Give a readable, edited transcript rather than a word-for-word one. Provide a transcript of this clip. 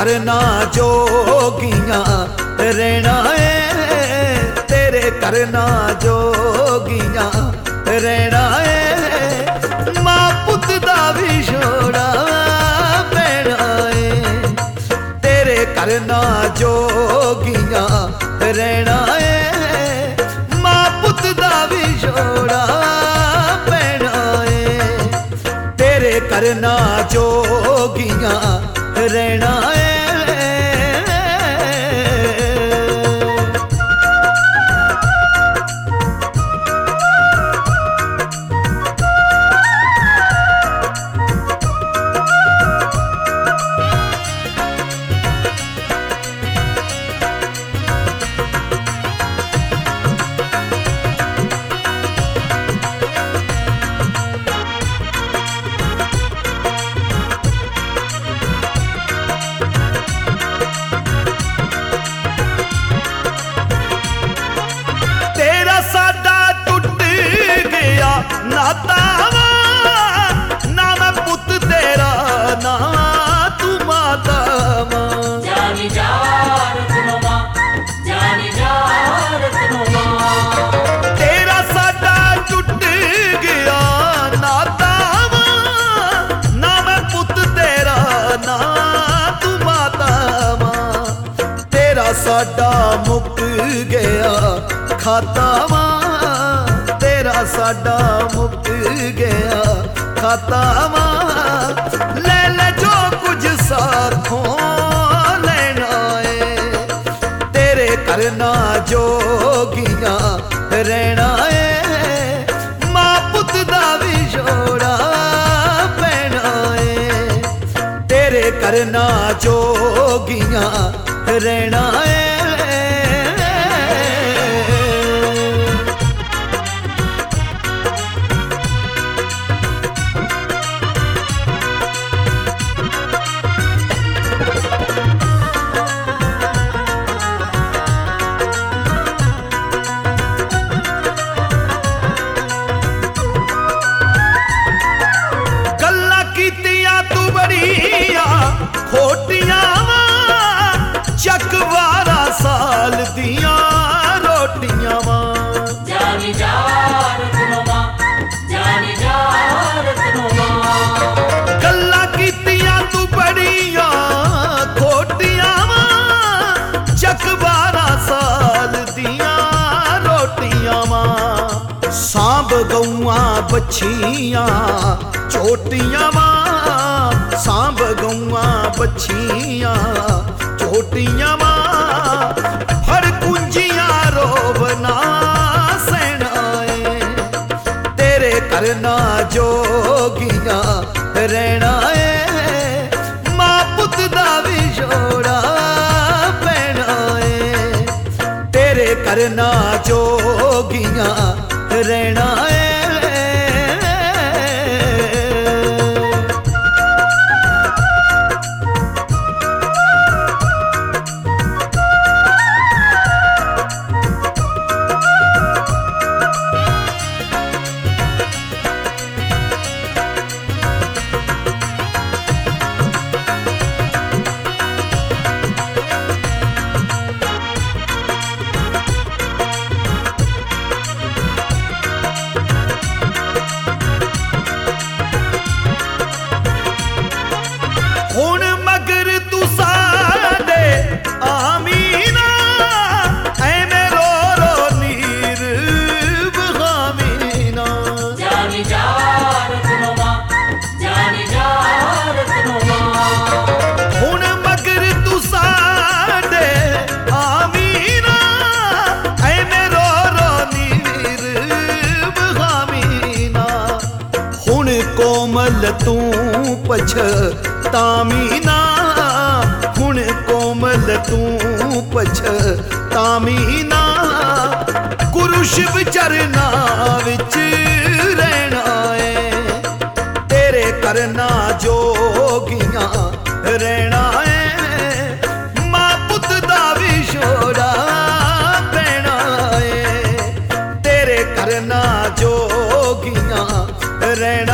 करना जोगियां रहना है, तेरे करना जोगियां रहना है। मां पुत दा विछोड़ा पैना है, तेरे करना जोगियां रहना है। मां पुत दा विछोड़ा पैना है, तेरे करना जोगियां रहना है। नाता ना मैं पुत तेरा ना तू माता जानी जार तुनो मां, जानी जार तुनो मां। तेरा साडा टुट गया नाता ना मैं पुत तेरा ना तू माता तेरा साडा मुक गया खाता तेरा साडा मुक गया खाता ले ले जो कुछ साथों लेना है, तेरे करना जोगियां रहना है। मां पुत दा विछोड़ा पैना है, तेरे करना जोगियां रहना है। खोटियां चक 12 साल दियां रोटियां जानी जार तुनो मां, जानी जार तुनो मां। गल्लां कीतियां तू बड़ियां खोटियां चक 12 साल दियां रोटियां सांभ गौआं बछियां चोटियां सांभ गौआं बछियां चोटियां फड़ कुंजियां रोवना सहना है, तेरे करना जोगियां रहना है। मां पुत दा विछोड़ा पैना है, तेरे करना जोगियां रहना है। हुण मगर तू साडे आमीना ऐवें रो रो नीर बहामीना जानी जार तुनो मां, जानी जार तुनो मां। हुण मगर तू साडे आमीना ऐवें रो रो नीर बहामीना हुण कोमल तू पछतामीना हुण कोमल तू पछतामीना गुरु शिव चरना विच रहना है, तेरे करना जोगियां रहना है। मां पुत दा विछोड़ा पैना है, तेरे करना जोगियां रहना